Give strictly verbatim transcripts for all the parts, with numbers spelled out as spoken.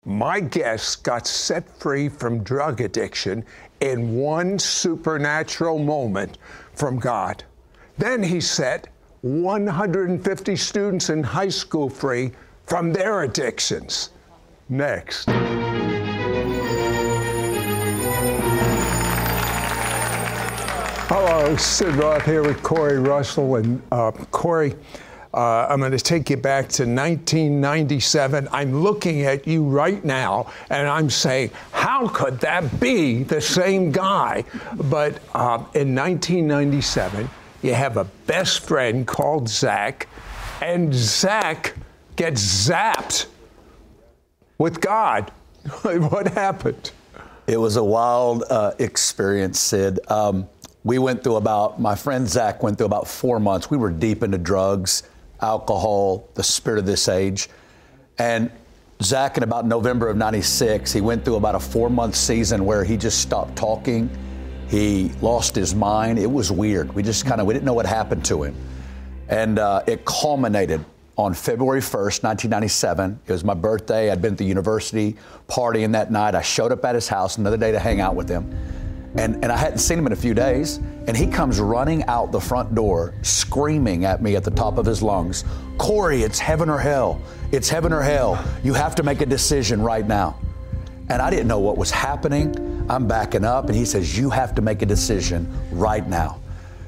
My guest got set free from drug addiction in one supernatural moment from God. Then he set one hundred fifty students in high school free from their addictions. Next. Hello, Sid Roth here with Corey Russell. And uh, Corey, uh, I'm going to take you back to nineteen ninety-seven. I'm looking at you right now, and I'm saying, how could that be the same guy? But uh, in nineteen ninety-seven, you have a best friend called Zach, and Zach gets zapped with God. What happened? It was a wild uh, experience, Sid. Um, we went through about, my friend Zach went through about four months. We were deep into drugs, alcohol, the spirit of this age. And Zach, in about November of ninety-six, he went through about a four-month season where he just stopped talking. He lost his mind. It was weird. We just kind of, we didn't know what happened to him. And uh, it culminated on February first, nineteen ninety-seven. It was my birthday. I'd been at the university partying that night. I showed up at his house another day to hang out with him. And, and I hadn't seen him in a few days. And he comes running out the front door, screaming at me at the top of his lungs, "Corey, it's heaven or hell. It's heaven or hell. You have to make a decision right now." And I didn't know what was happening. I'm backing up, and he says, "You have to make a decision right now."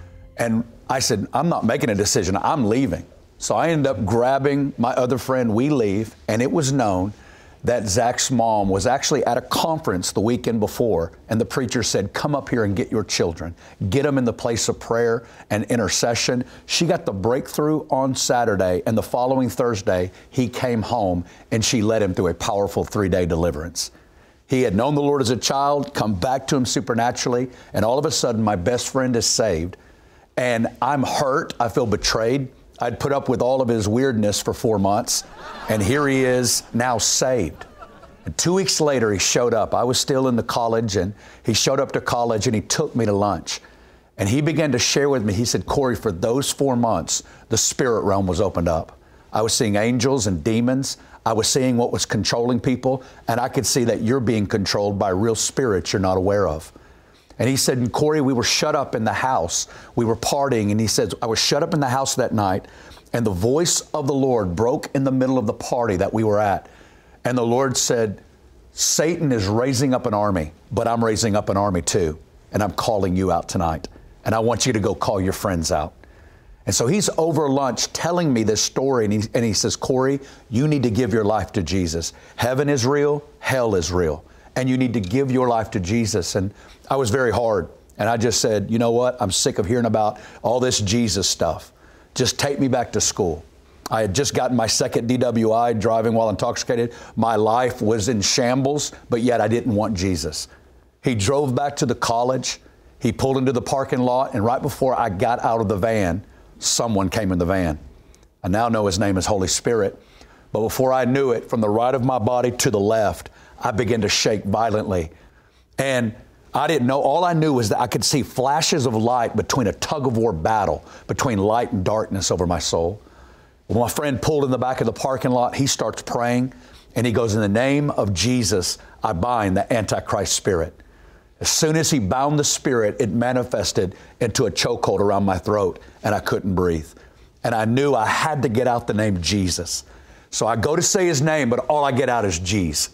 And I said, "I'm not making a decision. I'm leaving." So I ended up grabbing my other friend. We leave, and it was known that Zach's mom was actually at a conference the weekend before, and the preacher said, "Come up here and get your children. Get them in the place of prayer and intercession." She got the breakthrough on Saturday, and the following Thursday, he came home, and she led him through a powerful three-day deliverance. He had known the Lord as a child, come back to him supernaturally, and all of a sudden, my best friend is saved, and I'm hurt. I feel betrayed. I'd put up with all of his weirdness for four months, and here he is now saved. And two weeks later, he showed up. I was still in the college, and he showed up to college, and he took me to lunch. And he began to share with me. He said, "Corey, for those four months, the spirit realm was opened up. I was seeing angels and demons. I was seeing what was controlling people, and I could see that you're being controlled by real spirits you're not aware of." And he said, "And Corey, we were shut up in the house. We were partying." And he said, "I was shut up in the house that night, and the voice of the Lord broke in the middle of the party that we were at. And the Lord said, 'Satan is raising up an army, but I'm raising up an army too. And I'm calling you out tonight. And I want you to go call your friends out.'" And so he's over lunch telling me this story. And he, and he says, "Corey, you need to give your life to Jesus. Heaven is real. Hell is real. And you need to give your life to Jesus." And I was very hard. And I just said, "You know what? I'm sick of hearing about all this Jesus stuff. Just take me back to school." I had just gotten my second D W I, driving while intoxicated. My life was in shambles, but yet I didn't want Jesus. He drove back to the college. He pulled into the parking lot. And right before I got out of the van, someone came in the van. I now know his name is Holy Spirit. But before I knew it, from the right of my body to the left, I began to shake violently. And I didn't know. All I knew was that I could see flashes of light between a tug-of-war battle, between light and darkness over my soul. When my friend pulled in the back of the parking lot, he starts praying, and he goes, "In the name of Jesus, I bind the Antichrist spirit." As soon as he bound the spirit, it manifested into a chokehold around my throat, and I couldn't breathe. And I knew I had to get out the name Jesus. So I go to say his name, but all I get out is "Jeez."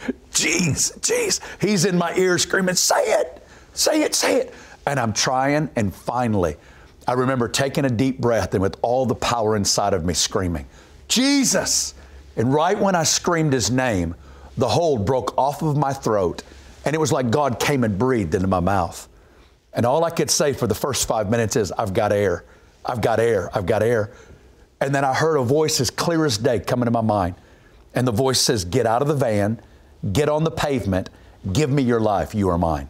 Jeez, jeez. He's in my ear screaming, "Say it, say it, say it." And I'm trying, and finally, I remember taking a deep breath and with all the power inside of me screaming, "Jesus!" And right when I screamed his name, the hold broke off of my throat, and it was like God came and breathed into my mouth. And all I could say for the first five minutes is, "I've got air, I've got air, I've got air." And then I heard a voice as clear as day come into my mind. And the voice says, "Get out of the van, get on the pavement, give me your life, you are mine."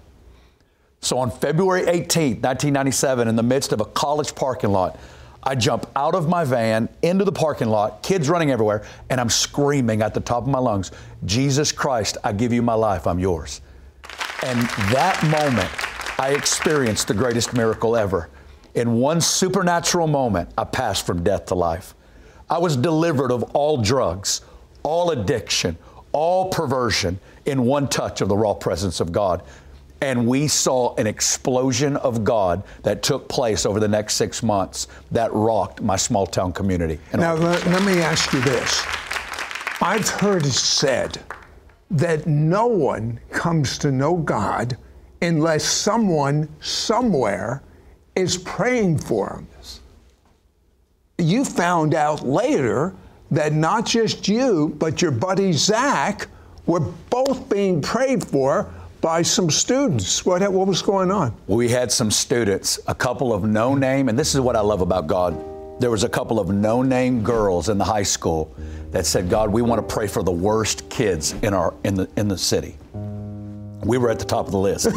So on February eighteenth, nineteen ninety-seven, in the midst of a college parking lot, I jump out of my van into the parking lot, kids running everywhere, and I'm screaming at the top of my lungs, "Jesus Christ, I give you my life, I'm yours." And that moment, I experienced the greatest miracle ever. In one supernatural moment, I passed from death to life. I was delivered of all drugs, all addiction, all perversion in one touch of the raw presence of God. And we saw an explosion of God that took place over the next six months that rocked my small town community. And now, let, let me ask you this. I've heard it said that no one comes to know God unless someone somewhere is praying for him. You found out later that not just you, but your buddy Zach were both being prayed for by some students. What, what was going on? We had some students, a couple of no-name, and this is what I love about God. There was a couple of no-name girls in the high school that said, God, we want to pray for the worst kids in our in the in the city. We were at the top of the list.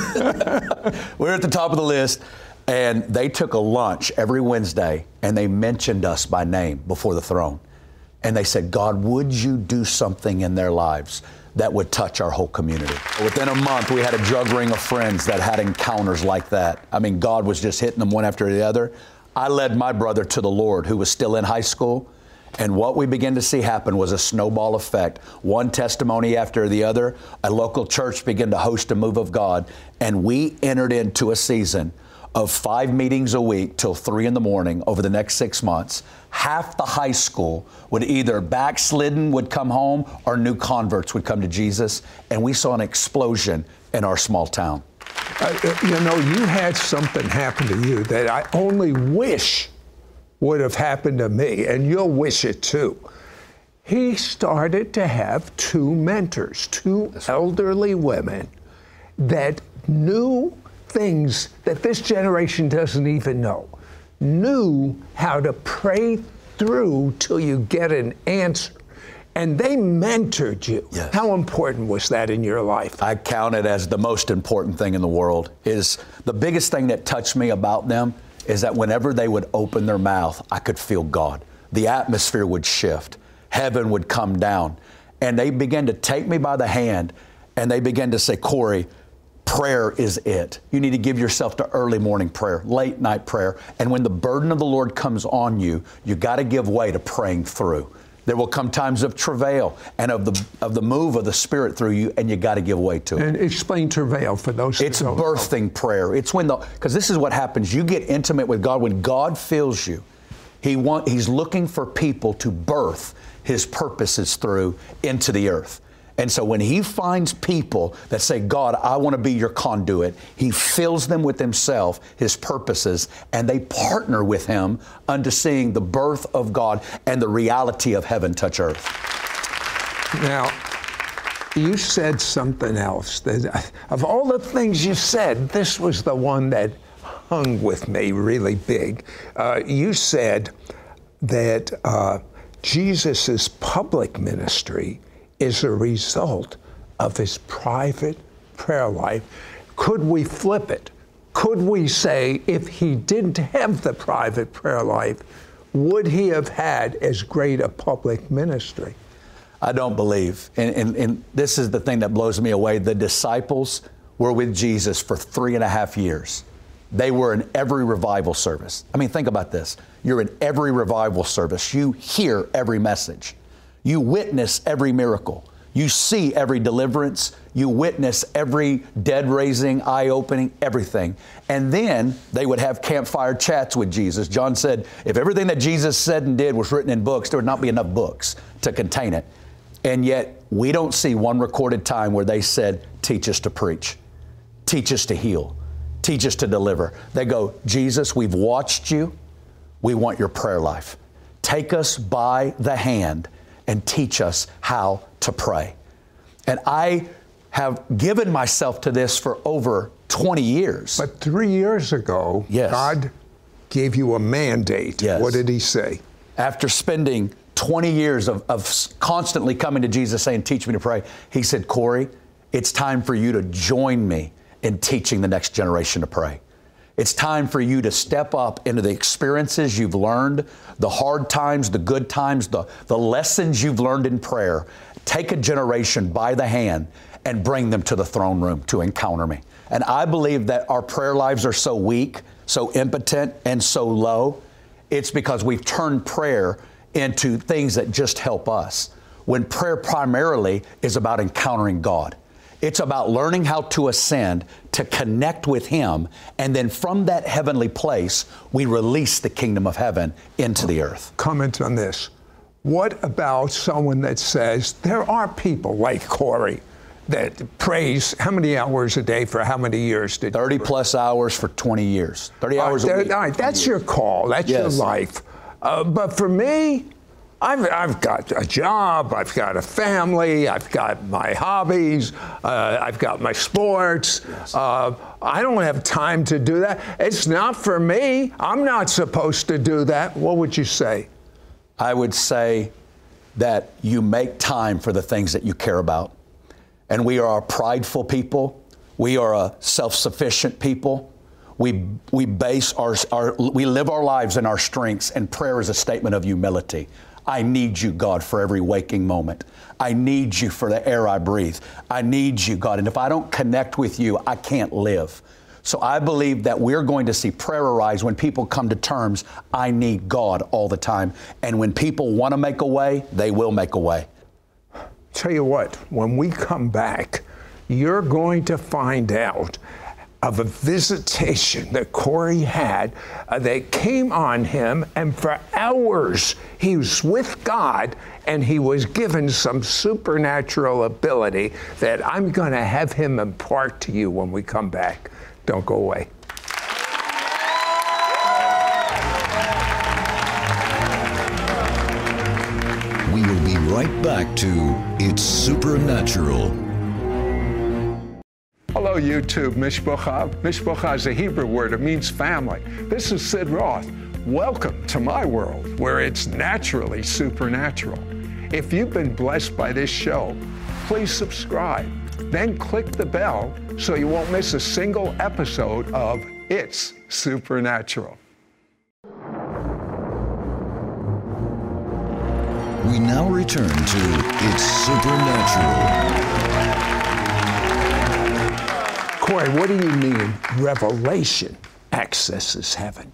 We were at the top of the list, and they took a lunch every Wednesday, and they mentioned us by name before the throne. And they said, God, would you do something in their lives that would touch our whole community? Within a month, we had a drug ring of friends that had encounters like that. I mean, God was just hitting them one after the other. I led my brother to the Lord, who was still in high school. And what we began to see happen was a snowball effect. One testimony after the other. A local church began to host a move of God. And we entered into a season of five meetings a week till three in the morning over the next six months. Half the high school would either backslidden would come home or new converts would come to Jesus. And we saw an explosion in our small town. Uh, you know, you had something happen to you that I only wish would have happened to me, and you'll wish it too. He started to have two mentors, two elderly women that knew things that this generation doesn't even know, knew how to pray through till you get an answer. And they mentored you. Yes. How important was that in your life? I count it as the most important thing in the world. Is the biggest thing that touched me about them is that whenever they would open their mouth, I could feel God. The atmosphere would shift. Heaven would come down. And they began to take me by the hand, and they began to say, Corey, prayer is it. You need to give yourself to early morning prayer, late night prayer. And when the burden of the Lord comes on you, you got to give way to praying through. There will come times of travail and of the of the move of the Spirit through you, and you got to give way to it. And explain travail for those who It's don't birthing know. prayer. It's when the, because this is what happens. You get intimate with God. When God fills you, He want, He's looking for people to birth His purposes through into the earth. And so when He finds people that say, God, I want to be your conduit, He fills them with Himself, His purposes, and they partner with Him unto seeing the birth of God and the reality of heaven touch earth. Now, you said something else. That, of all the things you said, this was the one that hung with me really big. Uh, you said that uh, Jesus' public ministry is a result of His private prayer life. Could we flip it? Could we say if He didn't have the private prayer life, would He have had as great a public ministry? I don't believe. And, and, and this is the thing that blows me away. The disciples were with Jesus for three and a half years. They were in every revival service. I mean, think about this. You're in every revival service. You hear every message. You witness every miracle. You see every deliverance. You witness every dead raising, eye opening, everything. And then they would have campfire chats with Jesus. John said, if everything that Jesus said and did was written in books, there would not be enough books to contain it. And yet we don't see one recorded time where they said, teach us to preach, teach us to heal, teach us to deliver. They go, Jesus, we've watched you. We want your prayer life. Take us by the hand and teach us how to pray. And I have given myself to this for over twenty years. But three years ago, yes. God gave you a mandate. Yes. What did He say? After spending twenty years of, of constantly coming to Jesus saying, teach me to pray, He said, Corey, it's time for you to join me in teaching the next generation to pray. It's time for you to step up into the experiences you've learned, the hard times, the good times, the, the lessons you've learned in prayer. Take a generation by the hand and bring them to the throne room to encounter me. And I believe that our prayer lives are so weak, so impotent, and so low. It's because we've turned prayer into things that just help us. when prayer primarily is about encountering God. It's about learning how to ascend, to connect with Him, and then from that heavenly place, we release the kingdom of heaven into the earth. Comment on this. What about someone that says there are people like Corey that prays how many hours a day for how many years? Did thirty plus hours for twenty years. thirty hours uh, a week. All right, that's your call. That's yes. your life. Uh, but for me, I've, I've got a job, I've got a family, I've got my hobbies, uh, I've got my sports. Yes. Uh, I don't have time to do that. It's not for me. I'm not supposed to do that. What would you say? I would say that you make time for the things that you care about. And we are a prideful people. We are a self-sufficient people. We we base our, our we live our lives in our strengths, and prayer is a statement of humility. I need you, God, for every waking moment. I need you for the air I breathe. I need you, God. And if I don't connect with you, I can't live. So I believe that we're going to see prayer arise when people come to terms, I need God all the time. And when people want to make a way, they will make a way. Tell you what, when we come back, you're going to find out of a visitation that Corey had uh, that came on him, and for hours he was with God, and he was given some supernatural ability that I'm going to have him impart to you when we come back. Don't go away. We will be right back to It's Supernatural. Hello, YouTube. Mishpocha. Mishpocha is a Hebrew word. It means family. This is Sid Roth. Welcome to my world, where it's naturally supernatural. If you've been blessed by this show, please subscribe. Then click the bell so you won't miss a single episode of It's Supernatural. We now return to It's Supernatural. Corey, what do you mean revelation accesses heaven?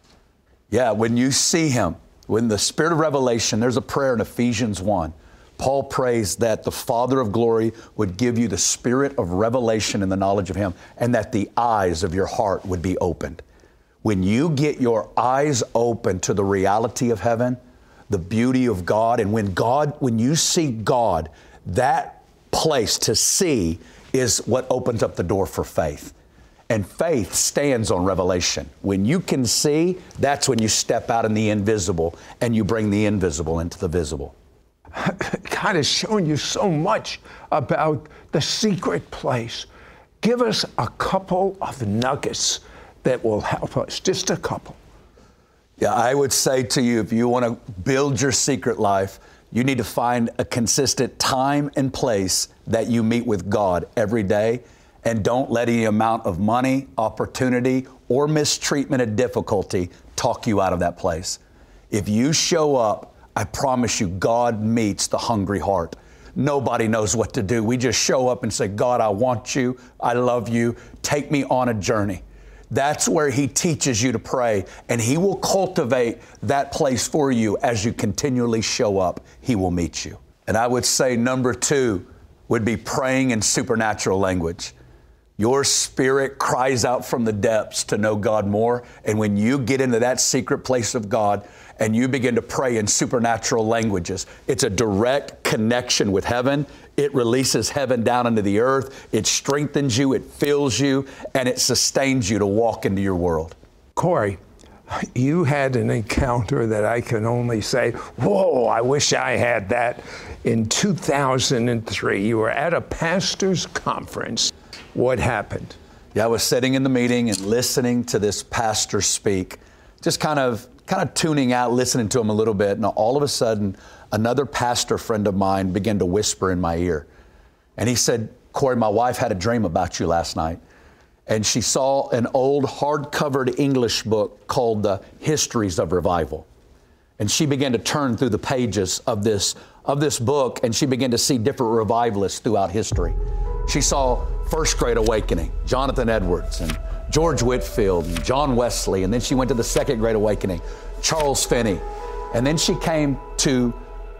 Yeah, when you see Him, when the Spirit of revelation, there's a prayer in Ephesians one. Paul prays that the Father of glory would give you the spirit of revelation and the knowledge of Him, and that the eyes of your heart would be opened. When you get your eyes open to the reality of heaven, the beauty of God, and when God, when you see God, that place to see is what opens up the door for faith. And faith stands on revelation. When you can see, that's when you step out in the invisible and you bring the invisible into the visible. God has shown you so much about the secret place. Give us a couple of nuggets that will help us, just a couple. Yeah, I would say to you, if you want to build your secret life, you need to find a consistent time and place that you meet with God every day, and don't let any amount of money, opportunity, or mistreatment and difficulty talk you out of that place. If you show up, I promise you, God meets the hungry heart. Nobody knows what to do. We just show up and say, God, I want you. I love you. Take me on a journey. That's where He teaches you to pray, and He will cultivate that place for you as you continually show up. He will meet you. And I would say number two would be praying in supernatural language. Your spirit cries out from the depths to know God more. And when you get into that secret place of God and you begin to pray in supernatural languages, it's a direct connection with heaven. It releases heaven down into the earth. It strengthens you, it fills you, and it sustains you to walk into your world. Corey, you had an encounter that I can only say, whoa, I wish I had that. In two thousand three, you were at a pastor's conference. What happened? Yeah, I was sitting in the meeting and listening to this pastor speak, just kind of kind of tuning out, listening to him a little bit. And all of a sudden, another pastor friend of mine began to whisper in my ear. And he said, Corey, my wife had a dream about you last night. And she saw an old hard-covered English book called The Histories of Revival. And she began to turn through the pages of this, of this book, and she began to see different revivalists throughout history. She saw First Great Awakening, Jonathan Edwards and George Whitefield and John Wesley. And then she went to the Second Great Awakening, Charles Finney. And then she came to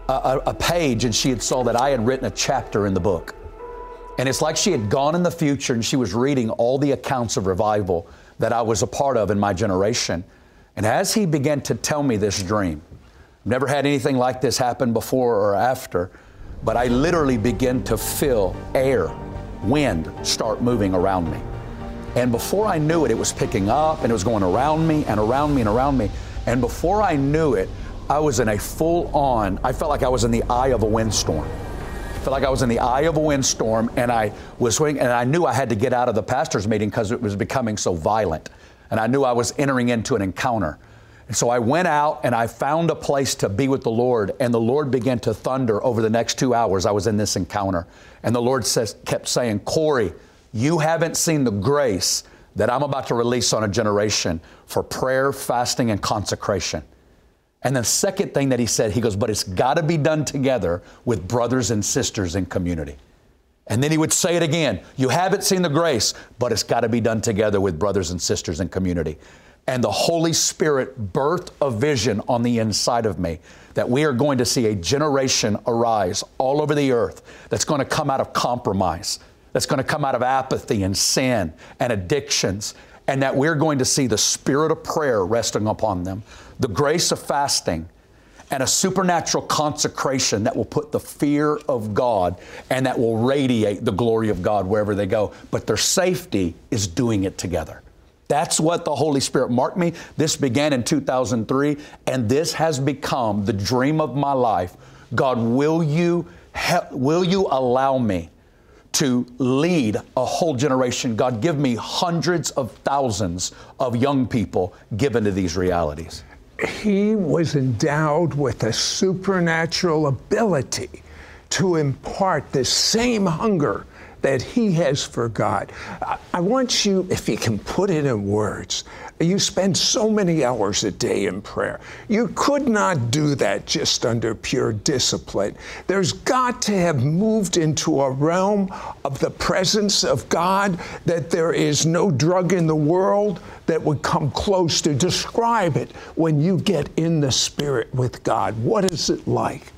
a, a page and she had saw that I had written a chapter in the book. And it's like she had gone in the future and she was reading all the accounts of revival that I was a part of in my generation. And as he began to tell me this dream, never had anything like this happen before or after, but I literally began to feel air, wind start moving around me. And before I knew it, it was picking up and it was going around me and around me and around me. And before I knew it, I was in a full on, I felt like I was in the eye of a windstorm. I felt like I was in the eye of a windstorm, and I was swinging, and I knew I had to get out of the pastor's meeting because it was becoming so violent. And I knew I was entering into an encounter. And so I went out and I found a place to be with the Lord, and the Lord began to thunder over the next two hours. I was in this encounter. And the Lord says, kept saying, Corey, you haven't seen the grace that I'm about to release on a generation for prayer, fasting, and consecration. And the second thing that he said, he goes, but it's got to be done together with brothers and sisters in community. And then he would say it again, you haven't seen the grace, but it's got to be done together with brothers and sisters in community. And the Holy Spirit birthed a vision on the inside of me that we are going to see a generation arise all over the earth that's going to come out of compromise, that's going to come out of apathy and sin and addictions, and that we're going to see the spirit of prayer resting upon them, the grace of fasting, and a supernatural consecration that will put the fear of God and that will radiate the glory of God wherever they go. But their safety is doing it together. That's what the Holy Spirit marked me. This began in two thousand three, and this has become the dream of my life. God, will you, help, will you allow me to lead a whole generation? God, give me hundreds of thousands of young people given to these realities. He was endowed with a supernatural ability to impart the same hunger that he has for God. I want you, if you can put it in words, you spend so many hours a day in prayer. You could not do that just under pure discipline. There's got to have moved into a realm of the presence of God that there is no drug in the world that would come close to. Describe it when you get in the Spirit with God. What is it like?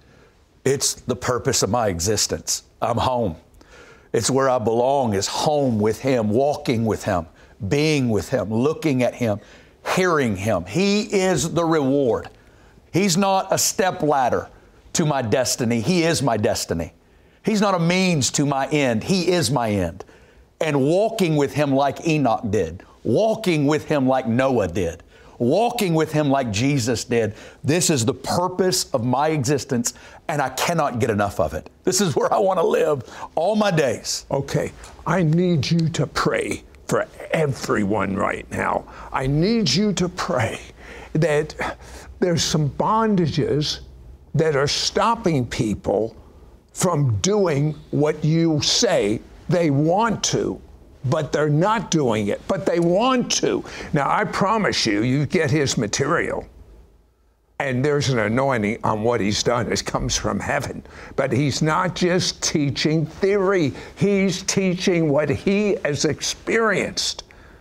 It's the purpose of my existence. I'm home. It's where I belong, is home with Him, walking with Him, being with Him, looking at Him, hearing Him. He is the reward. He's not a step ladder to my destiny. He is my destiny. He's not a means to my end. He is my end. And walking with Him like Enoch did, walking with Him like Noah did, walking with Him like Jesus did. This is the purpose of my existence, and I cannot get enough of it. This is where I want to live all my days. Okay, I need you to pray for everyone right now. I need you to pray that there's some bondages that are stopping people from doing what you say they want to, but they're not doing it, but they want to. Now, I promise you, you get his material, and there's an anointing on what he's done. It comes from heaven. But he's not just teaching theory. He's teaching what he has experienced.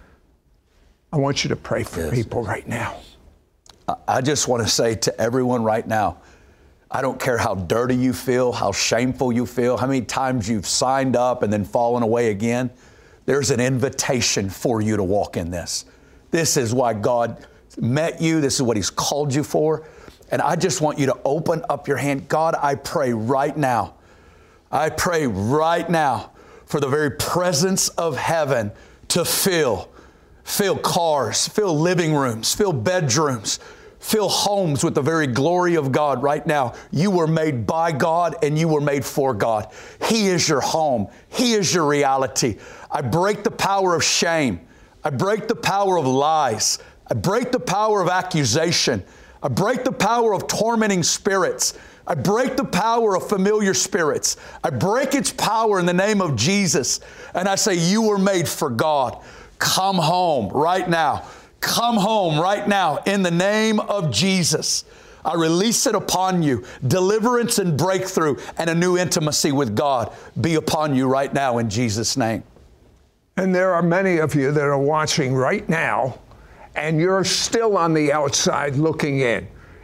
I want you to pray for yes. people right now. I just want to say to everyone right now, I don't care how dirty you feel, how shameful you feel, how many times you've signed up and then fallen away again. There's an invitation for you to walk in this. This is why God met you. This is what He's called you for. And I just want you to open up your hand. God, I pray right now. I pray right now for the very presence of heaven to fill, fill cars, fill living rooms, fill bedrooms, fill homes with the very glory of God right now. You were made by God and you were made for God. He is your home. He is your reality. I break the power of shame. I break the power of lies. I break the power of accusation. I break the power of tormenting spirits. I break the power of familiar spirits. I break its power in the name of Jesus. And I say, you were made for God. Come home right now. Come home right now in the name of Jesus. I release it upon you. Deliverance and breakthrough and a new intimacy with God be upon you right now in Jesus' name. And there are many of you that are watching right now, and you're still on the outside looking in.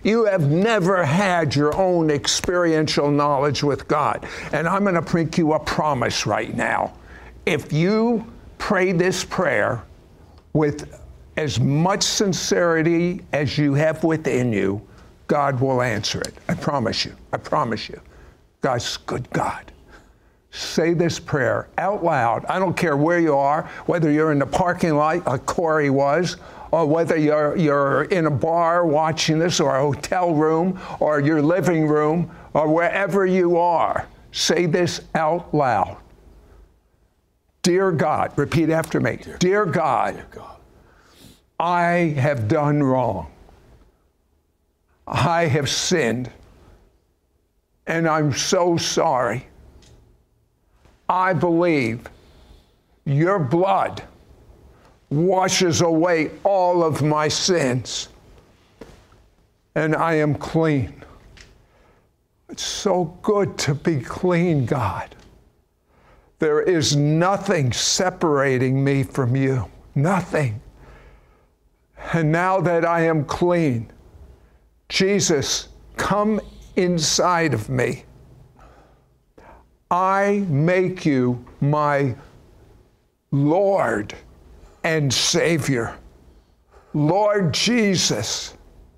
You have never had your own experiential knowledge with God. And I'm going to make you a promise right now. If you pray this prayer with as much sincerity as you have within you, God will answer it. I promise you. I promise you. God's a good God. Say this prayer out loud. I don't care where you are, whether you're in the parking lot like Corey was, or whether you're, you're in a bar watching this, or a hotel room, or your living room, or wherever you are. Say this out loud. Dear God, repeat after me. Dear, Dear God, Dear God, I have done wrong. I have sinned, and I'm so sorry. I believe your blood washes away all of my sins, and I am clean. It's so good to be clean, God. There is nothing separating me from you, nothing. And now that I am clean, Jesus, come inside of me. I make you my Lord and Savior. Lord Jesus,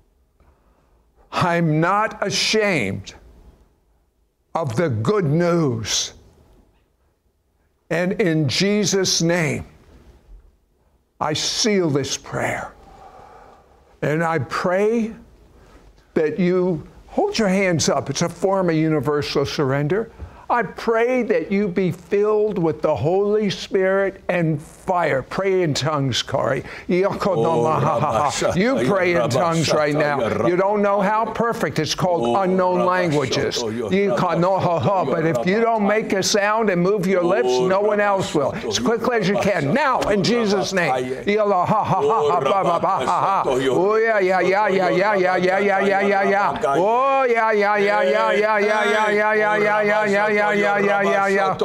I'm not ashamed of the good news. And in Jesus' name, I seal this prayer. And I pray that you hold your hands up. It's a form of universal surrender. I pray that you be filled with the Holy Spirit and fire. Pray in tongues, Corey. You pray in tongues right now. You don't know how perfect. It's called unknown languages. But if you don't make a sound and move your lips, no one else will. As quickly as you can. Now, in Jesus' name. Oh, yeah, yeah, yeah, yeah, yeah, yeah, yeah, yeah, yeah, yeah, yeah. Oh, yeah, yeah, yeah, yeah, yeah, yeah, yeah, yeah, yeah, yeah, yeah, yeah. Yeah, yeah, yeah, yeah, yeah.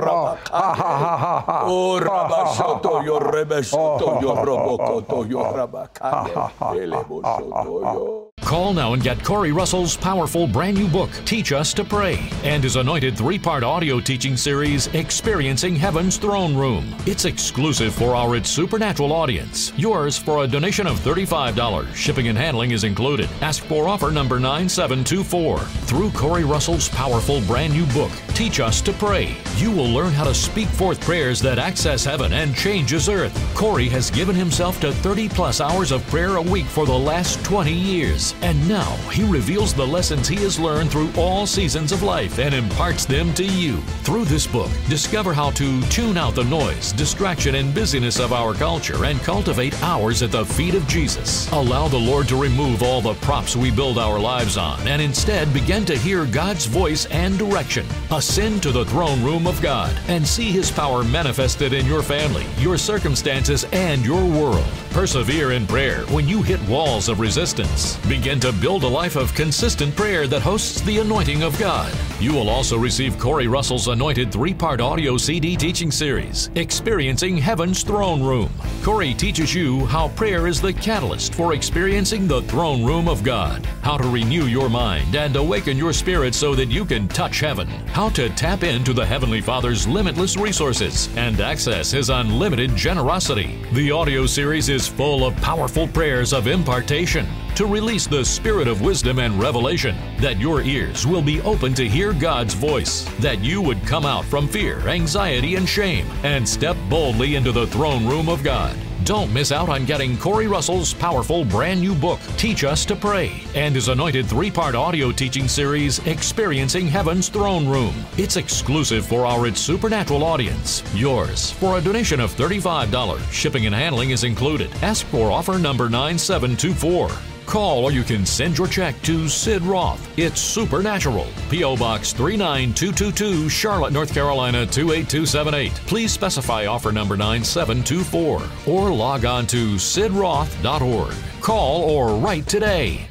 Call now and get Corey Russell's powerful brand new book, Teach Us to Pray, and his anointed three-part audio teaching series, Experiencing Heaven's Throne Room. It's exclusive for our It's Supernatural audience. Yours for a donation of thirty-five dollars. Shipping and handling is included. Ask for offer number nine seven two four. Through Corey Russell's powerful brand new book, Teach Us to Pray, you will learn how to speak forth prayers that access heaven and changes earth. Corey has given himself to thirty plus hours of prayer a week for the last twenty years. And now he reveals the lessons he has learned through all seasons of life and imparts them to you. Through this book, discover how to tune out the noise, distraction, and busyness of our culture and cultivate hours at the feet of Jesus. Allow the Lord to remove all the props we build our lives on and instead begin to hear God's voice and direction. Ascend to the throne room of God and see His power manifested in your family, your circumstances, and your world. Persevere in prayer when you hit walls of resistance. Begin to build a life of consistent prayer that hosts the anointing of God. You will also receive Corey Russell's anointed three-part audio C D teaching series, Experiencing Heaven's Throne Room. Corey teaches you how prayer is the catalyst for experiencing the throne room of God, how to renew your mind and awaken your spirit so that you can touch heaven, how to tap into the Heavenly Father's limitless resources and access His unlimited generosity. The audio series is full of powerful prayers of impartation to release the spirit of wisdom and revelation, that your ears will be open to hear God's voice, that you would come out from fear, anxiety, and shame and step boldly into the throne room of God. Don't miss out on getting Corey Russell's powerful brand new book, Teach Us to Pray, and his anointed three-part audio teaching series, Experiencing Heaven's Throne Room. It's exclusive for our It's Supernatural audience. Yours for a donation of thirty-five dollars. Shipping and handling is included. Ask for offer number nine seven two four. Call or you can send your check to Sid Roth. It's Supernatural. P O Box three nine two two two, Charlotte, North Carolina two eight two seven eight. Please specify offer number nine seven two four or log on to sid roth dot org. Call or write today.